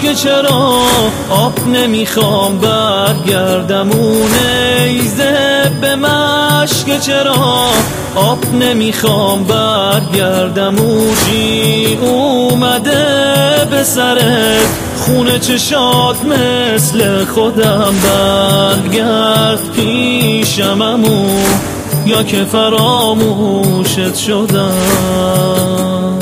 که چرا آب نمیخوام برگردم اون نیزه به مشک چرا آب نمیخوام برگردم اوجی اومده به سرت خونه چشات مثل خودم برگرد پیشم امو یا که فراموشت شدم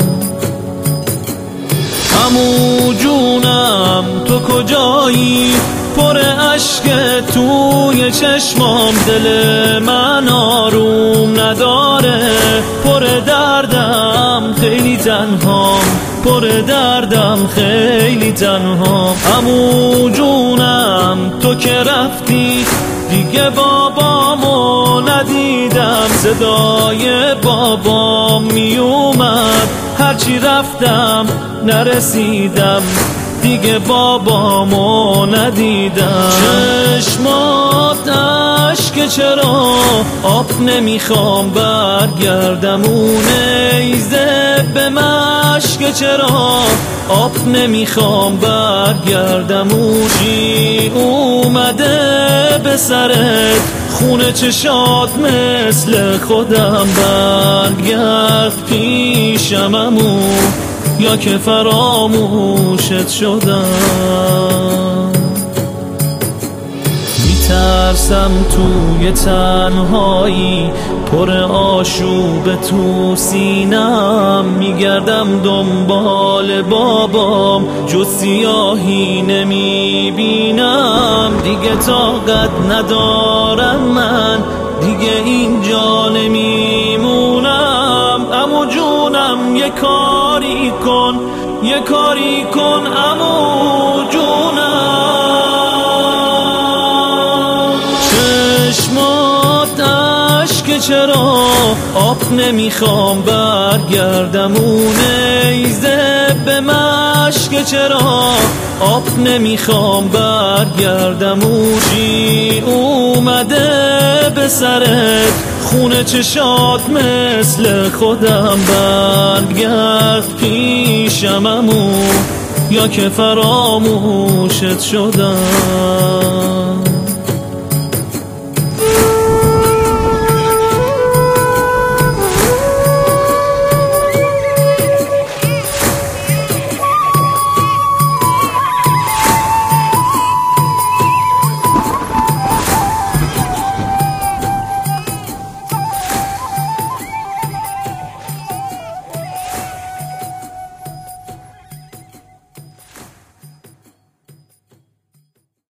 عمو جونم تو کجایی پر اشک توی چشمام دل من آروم نداره پر دردم خیلی تنهام پر دردم خیلی تنهام عمو جونم تو که رفتی دیگه بابامو ندیدم صدای بابام میومد هرچی رفتم نرسیدم دیگه بابامو ندیدم چشمات اشک چرا آب نمیخوام برگردم اون نیزه به مشک چرا آب نمیخوام برگردم اوجی اومده به سرت خونه چشات مثل خودم برگرد پیشم امو یا که فراموشت شدم میترسم توی تنهایی پر آشوب تو سینم میگردم دنبال بابام جز سیاهی نمیبینم دیگه طاقت ندارم من دیگه اینجا نمیمونم عمو جونم یه کاری کن عمو جونم چشمات اشک چرا آب نمیخوام برگردم اون نیزه به مشک چرا آب نمیخوام برگردم اوجی اومده به سرت خونه چشات مثل خودم برگرد پیشم امو یا که فراموشت شدم